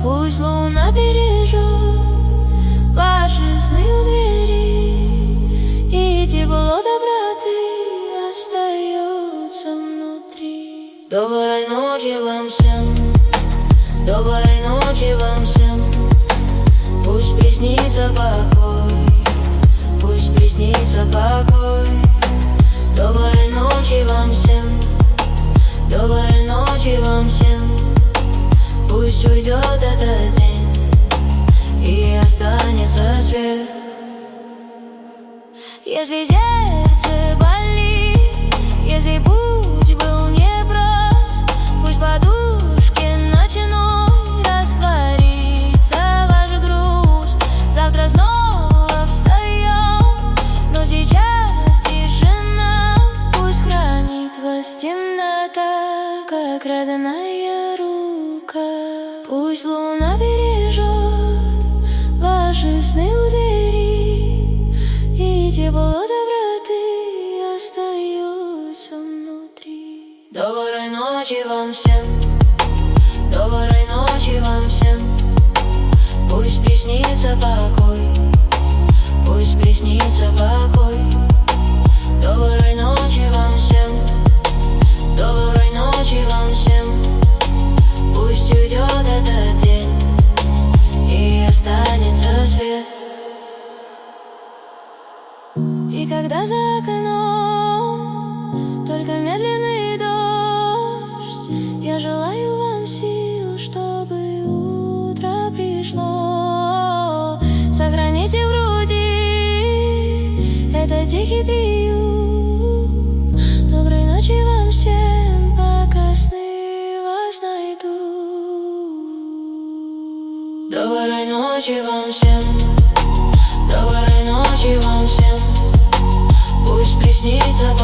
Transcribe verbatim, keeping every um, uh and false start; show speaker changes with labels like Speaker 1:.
Speaker 1: Пусть луна бережет ваши сны у двери, и тепло доброты остается внутри. Доброй ночи вам всем, доброй ночи вам всем. Пусть приснится покой, пусть приснится покой. Доброй ночи вам всем, доброй ночи вам всем. Пусть уйдет этот день и останется свет. Если сердце болит, если путь был непрост, пусть подушки ночной растворится ваш груз. Завтра снова встаем, но сейчас тишина. Пусть хранит вас темнота, как родная рука. Пусть луна бережет ваши сны у двери, и тепло доброты остается внутри. Доброй ночи вам всем, доброй ночи вам всем. Пусть приснится покой, пусть приснится покой. Доброй ночи вам всем, доброй ночи вам всем. Пусть уйдет этот день и останется свет. И когда за окном только медленный дождь, я желаю вам сил, чтобы утро пришло. Сохраните в груди этот тихий приют. Доброй ночи вам всем, пока сны вас найдут. Доброй ночи вам всем, доброй ночи вам всем. Пусть приснится